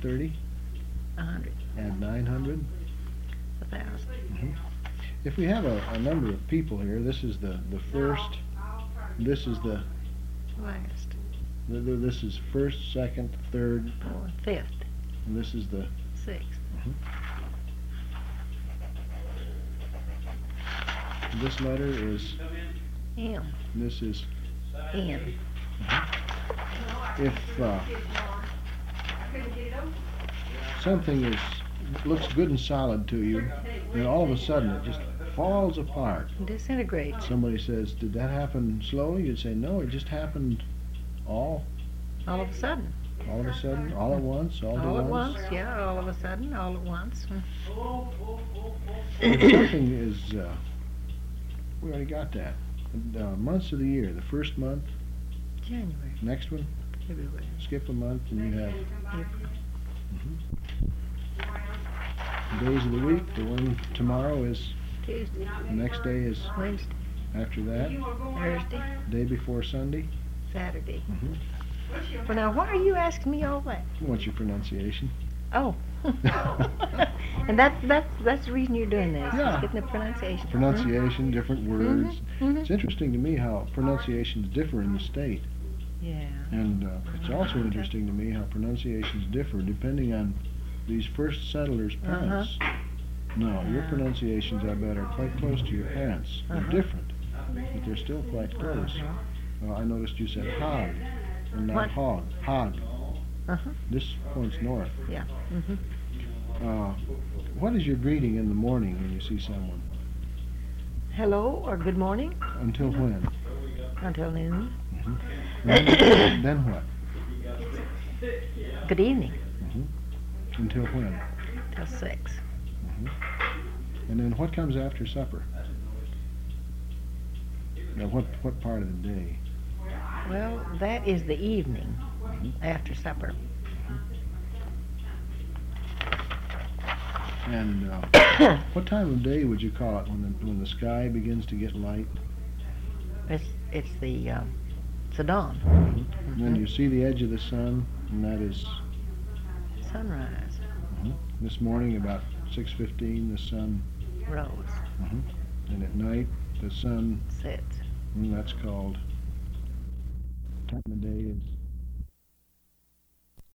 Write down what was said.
30? 100. Add 900? 1,000. If we have a number of people here, this is the first, this is the, Last. this is first, second, third, Fourth. Fifth. and this is the, Sixth. this letter is, M. this is, N. if something looks good and solid to you, then all of a sudden it just falls apart. Disintegrates. Somebody says, did that happen slowly? You'd say, no, it just happened all All of a sudden. of a sudden, all at once, all All at at once. once, yeah, all of a sudden, all at once. If something is, we already got that. Months of the year, the first month, January. next one, February. skip a month, and you have April. days of the week. The one tomorrow is, Tuesday. the next day is Wednesday. after that, Thursday. day before Sunday. Saturday. Well, now, why are you asking me all that? What's your pronunciation? Oh. And that's the reason you're doing this. Yeah. Is getting the pronunciation. Pronunciation, different words. Mhm. It's interesting to me how pronunciations differ in the state. Yeah. And it's also interesting to me how pronunciations differ depending on these first settlers' parents. No, your pronunciations, I bet, are quite close to your parents'. They're different, but they're still quite close. I noticed you said hog, and not What? hog. Hog. Uh-huh. This points north. Yeah. What is your greeting in the morning when you see someone? Hello or good morning Until when? until noon. Then what? Good evening Until when? till 6. And then what comes after supper? Now, what part of the day? Well, that is the evening after supper. And what time of day would you call it when the sky begins to get light? It's the dawn. And then you see the edge of the sun, and that is Sunrise. this morning about 6:15. The sun, Rose. and at night the sun, Sets. and that's called. Time of day is